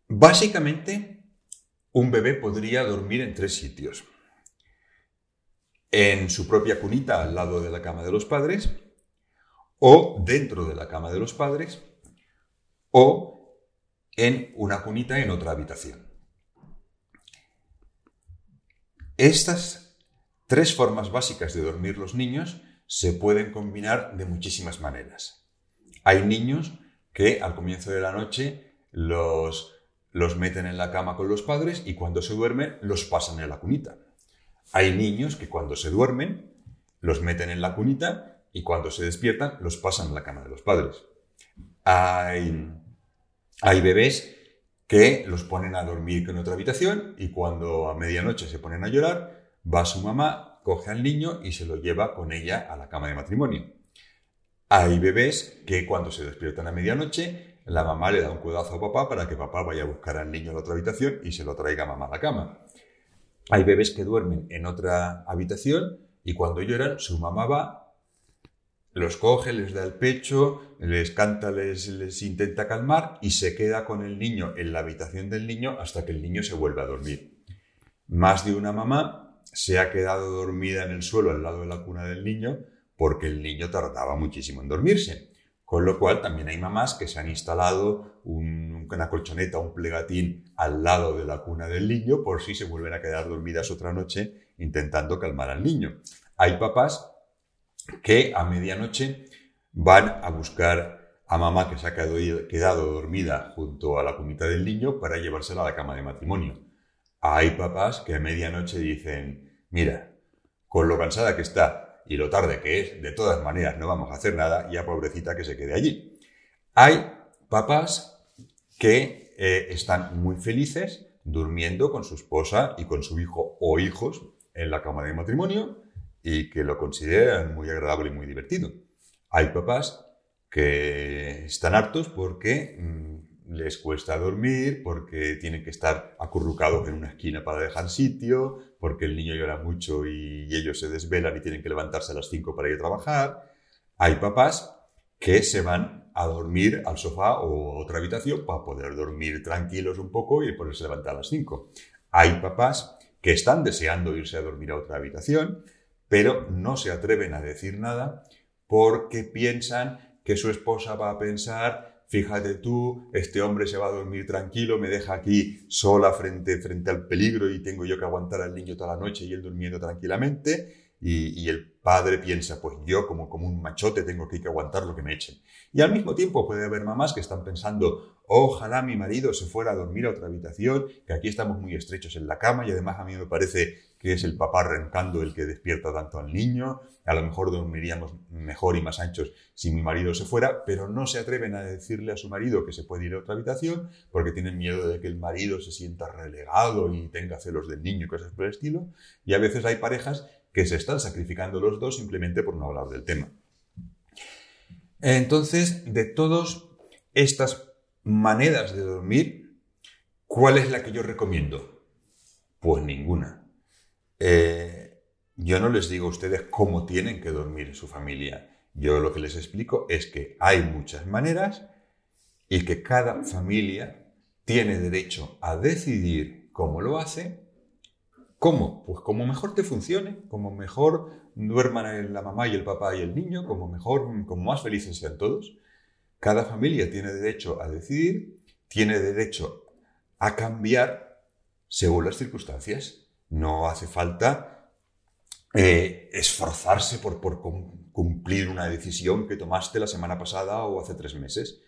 Básicamente, un bebé podría dormir en 3 sitios. En su propia cunita al lado de la cama de los padres, o dentro de la cama de los padres, o en una cunita en otra habitación. Estas 3 formas básicas de dormir los niños se pueden combinar de muchísimas maneras. Hay niños que al comienzo de la noche los meten en la cama con los padres y cuando se duermen los pasan en la cunita. Hay niños que cuando se duermen los meten en la cunita y cuando se despiertan los pasan en la cama de los padres. Hay bebés que los ponen a dormir en otra habitación y cuando a medianoche se ponen a llorar, va su mamá, coge al niño y se lo lleva con ella a la cama de matrimonio. Hay bebés que cuando se despiertan a medianoche, la mamá le da un codazo a papá para que papá vaya a buscar al niño a la otra habitación y se lo traiga a mamá a la cama. Hay bebés que duermen en otra habitación y cuando lloran, su mamá va, los coge, les da el pecho, les canta, les intenta calmar y se queda con el niño en la habitación del niño hasta que el niño se vuelve a dormir. Más de una mamá se ha quedado dormida en el suelo al lado de la cuna del niño porque el niño tardaba muchísimo en dormirse. Con lo cual también hay mamás que se han instalado una colchoneta, un plegatín al lado de la cuna del niño por si se vuelven a quedar dormidas otra noche intentando calmar al niño. Hay papás que a medianoche van a buscar a mamá que se ha quedado dormida junto a la cunita del niño para llevársela a la cama de matrimonio. Hay papás que a medianoche dicen, mira, con lo cansada que está y lo tarde que es, de todas maneras no vamos a hacer nada, ya pobrecita que se quede allí. Hay papás que están muy felices durmiendo con su esposa y con su hijo o hijos en la cama de matrimonio y que lo consideran muy agradable y muy divertido. Hay papás que están hartos porque les cuesta dormir, porque tienen que estar acurrucados en una esquina para dejar sitio, porque el niño llora mucho y ellos se desvelan y tienen que levantarse a las 5 para ir a trabajar. Hay papás que se van a dormir al sofá o a otra habitación para poder dormir tranquilos un poco y poderse levantar a las 5. Hay papás que están deseando irse a dormir a otra habitación, pero no se atreven a decir nada porque piensan que su esposa va a pensar, fíjate tú, este hombre se va a dormir tranquilo, me deja aquí sola frente al peligro y tengo yo que aguantar al niño toda la noche y él durmiendo tranquilamente. Y el padre piensa, pues yo como un machote tengo que aguantar lo que me echen. Y al mismo tiempo puede haber mamás que están pensando, ojalá mi marido se fuera a dormir a otra habitación, que aquí estamos muy estrechos en la cama y además a mí me parece que es el papá roncando el que despierta tanto al niño. A lo mejor dormiríamos mejor y más anchos si mi marido se fuera, pero no se atreven a decirle a su marido que se puede ir a otra habitación porque tienen miedo de que el marido se sienta relegado y tenga celos del niño y cosas por el estilo. Y a veces hay parejas que se están sacrificando los dos simplemente por no hablar del tema. Entonces, de todas estas maneras de dormir, ¿cuál es la que yo recomiendo? Pues ninguna. Yo no les digo a ustedes cómo tienen que dormir en su familia. Yo lo que les explico es que hay muchas maneras y que cada familia tiene derecho a decidir cómo lo hace. ¿Cómo? Pues como mejor te funcione, como mejor duerman la mamá y el papá y el niño, como más felices sean todos. Cada familia tiene derecho a decidir, tiene derecho a cambiar según las circunstancias. No hace falta esforzarse por cumplir una decisión que tomaste la semana pasada o hace 3 meses.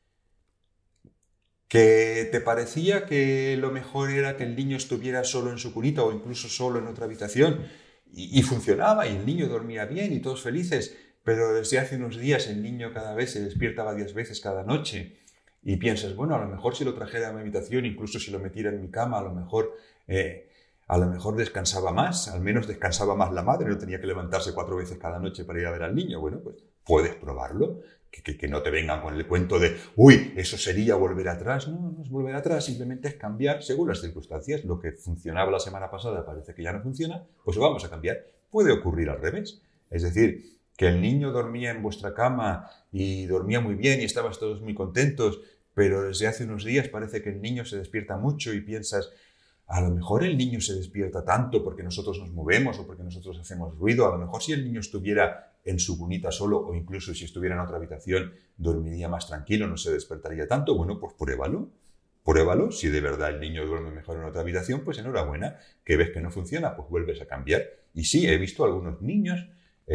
¿Que te parecía que lo mejor era que el niño estuviera solo en su cunita o incluso solo en otra habitación y funcionaba y el niño dormía bien y todos felices, pero desde hace unos días el niño cada vez se despierta varias veces cada noche y piensas, bueno, a lo mejor si lo trajera a mi habitación, incluso si lo metiera en mi cama, a lo mejor descansaba más, al menos descansaba más la madre, no tenía que levantarse 4 veces cada noche para ir a ver al niño? Bueno, pues puedes probarlo. Que no te vengan con el cuento de, uy, eso sería volver atrás. No, no es volver atrás, simplemente es cambiar según las circunstancias. Lo que funcionaba la semana pasada parece que ya no funciona, pues lo vamos a cambiar. Puede ocurrir al revés. Es decir, que el niño dormía en vuestra cama y dormía muy bien y estabas todos muy contentos, pero desde hace unos días parece que el niño se despierta mucho y piensas, a lo mejor el niño se despierta tanto porque nosotros nos movemos o porque nosotros hacemos ruido. A lo mejor si el niño estuviera en su cunita solo o incluso si estuviera en otra habitación dormiría más tranquilo, no se despertaría tanto. Bueno, pues pruébalo. Pruébalo. Si de verdad el niño duerme mejor en otra habitación, pues enhorabuena. Que ves que no funciona, pues vuelves a cambiar. Y sí, he visto algunos niños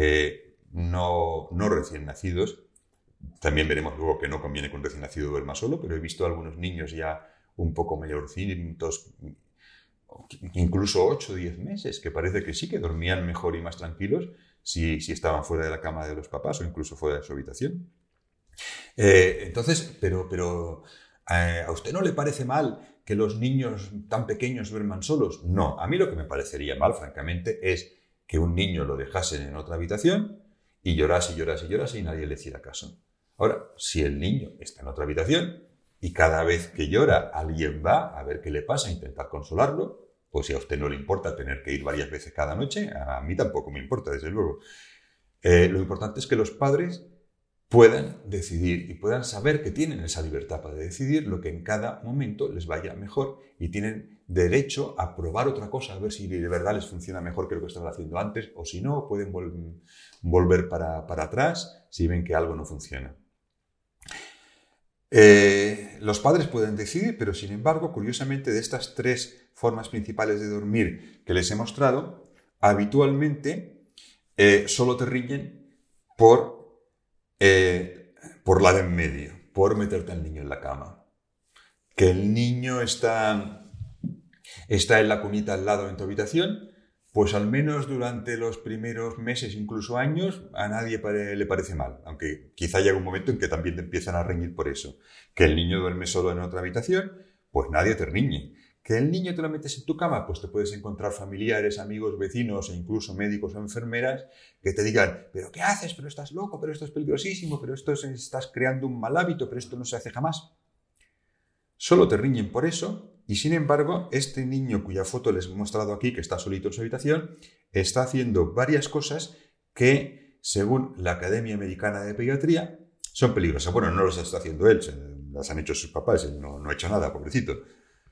no recién nacidos. También veremos luego que no conviene que un recién nacido duerma solo, pero he visto algunos niños ya un poco mayorcitos, incluso 8 o 10 meses, que parece que sí, que dormían mejor y más tranquilos si estaban fuera de la cama de los papás o incluso fuera de su habitación. Entonces, pero ¿a usted no le parece mal que los niños tan pequeños duerman solos? No, a mí lo que me parecería mal, francamente, es que un niño lo dejasen en otra habitación y llorase y llorase y llorase y nadie le hiciera caso. Ahora, si el niño está en otra habitación y cada vez que llora alguien va a ver qué le pasa, a intentar consolarlo, pues si a usted no le importa tener que ir varias veces cada noche, a mí tampoco me importa, desde luego. Lo importante es que los padres puedan decidir y puedan saber que tienen esa libertad para decidir lo que en cada momento les vaya mejor y tienen derecho a probar otra cosa, a ver si de verdad les funciona mejor que lo que estaban haciendo antes o si no, pueden volver para atrás si ven que algo no funciona. Los padres pueden decidir, pero sin embargo, curiosamente, de estas 3 formas principales de dormir que les he mostrado, habitualmente solo te riñen por la de en medio, por meterte al niño en la cama. Que el niño está en la cunita al lado en tu habitación, pues al menos durante los primeros meses, incluso años, a nadie le parece mal, aunque quizá llegue un momento en que también te empiezan a reñir por eso. Que el niño duerme solo en otra habitación, pues nadie te riñe. Que el niño te lo metes en tu cama, pues te puedes encontrar familiares, amigos, vecinos e incluso médicos o enfermeras que te digan, ¿pero qué haces? ¿Pero estás loco? ¿Pero esto es peligrosísimo? ¿Pero estás creando un mal hábito? ¿Pero esto no se hace jamás? Solo te riñen por eso. Y sin embargo, este niño cuya foto les he mostrado aquí, que está solito en su habitación, está haciendo varias cosas que, según la Academia Americana de Pediatría, son peligrosas. Bueno, no las está haciendo él, las han hecho sus papás, él no ha hecho nada, pobrecito.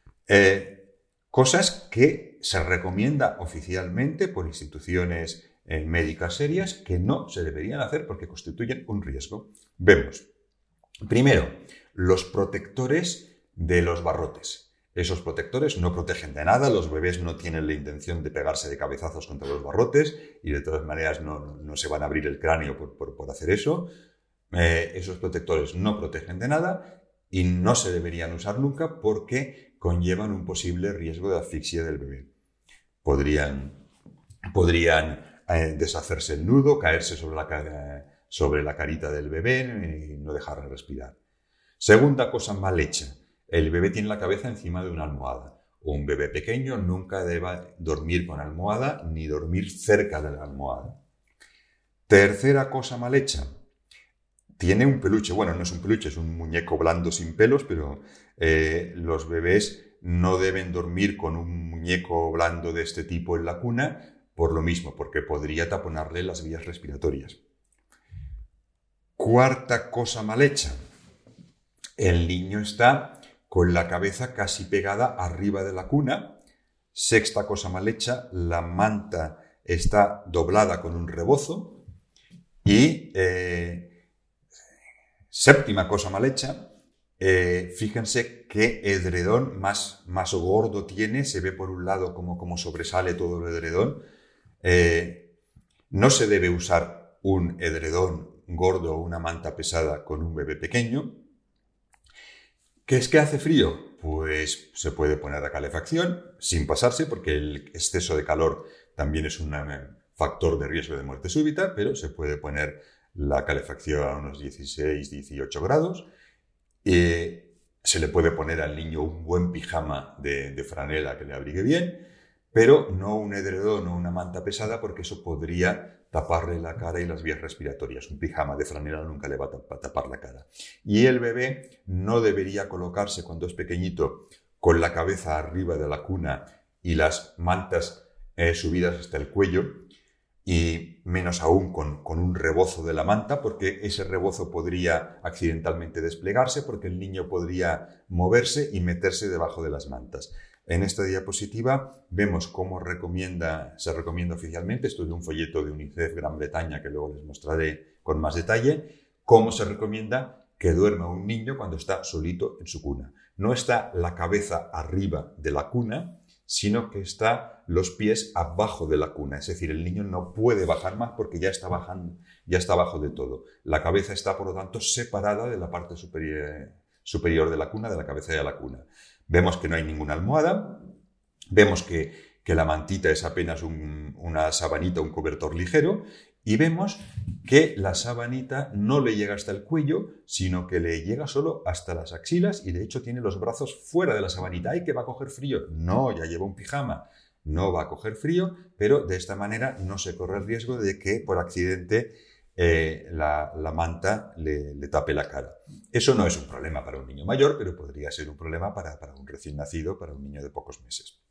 Cosas que se recomienda oficialmente por instituciones médicas serias que no se deberían hacer porque constituyen un riesgo. Vemos, primero, los protectores de los barrotes. Esos protectores no protegen de nada, los bebés no tienen la intención de pegarse de cabezazos contra los barrotes y de todas maneras no se van a abrir el cráneo por hacer eso. Esos protectores no protegen de nada y no se deberían usar nunca porque conllevan un posible riesgo de asfixia del bebé. Podrían deshacerse el nudo, caerse sobre la carita del bebé y no dejarle respirar. Segunda cosa mal hecha. El bebé tiene la cabeza encima de una almohada. Un bebé pequeño nunca debe dormir con almohada ni dormir cerca de la almohada. Tercera cosa mal hecha. Tiene un peluche. Bueno, no es un peluche, es un muñeco blando sin pelos, pero los bebés no deben dormir con un muñeco blando de este tipo en la cuna por lo mismo, porque podría taponarle las vías respiratorias. Cuarta cosa mal hecha. El niño está con la cabeza casi pegada arriba de la cuna. Sexta cosa mal hecha, la manta está doblada con un rebozo. Y séptima cosa mal hecha, fíjense qué edredón más gordo tiene, se ve por un lado como sobresale todo el edredón. No se debe usar un edredón gordo o una manta pesada con un bebé pequeño. ¿Qué es que hace frío? Pues se puede poner a calefacción sin pasarse porque el exceso de calor también es un factor de riesgo de muerte súbita, pero se puede poner la calefacción a unos 16, 18 grados. Se le puede poner al niño un buen pijama de franela que le abrigue bien, pero no un edredón o una manta pesada porque eso podría taparle la cara y las vías respiratorias. Un pijama de franela nunca le va a tapar la cara. Y el bebé no debería colocarse cuando es pequeñito con la cabeza arriba de la cuna y las mantas subidas hasta el cuello. y menos aún con un rebozo de la manta, porque ese rebozo podría accidentalmente desplegarse, porque el niño podría moverse y meterse debajo de las mantas. En esta diapositiva vemos cómo se recomienda oficialmente, esto es de un folleto de UNICEF Gran Bretaña que luego les mostraré con más detalle, cómo se recomienda que duerma un niño cuando está solito en su cuna. No está la cabeza arriba de la cuna, sino que está los pies abajo de la cuna. Es decir, el niño no puede bajar más porque ya está bajando, ya está abajo de todo. La cabeza está, por lo tanto, separada de la parte superior de la cuna, de la cabecera de la cuna. Vemos que no hay ninguna almohada, vemos que la mantita es apenas una sabanita, un cobertor ligero, y vemos que la sabanita no le llega hasta el cuello, sino que le llega solo hasta las axilas y de hecho tiene los brazos fuera de la sabanita. ¡Ay, que va a coger frío! No, ya lleva un pijama. No va a coger frío, pero de esta manera no se corre el riesgo de que por accidente la manta le tape la cara. Eso no es un problema para un niño mayor, pero podría ser un problema para un recién nacido, para un niño de pocos meses.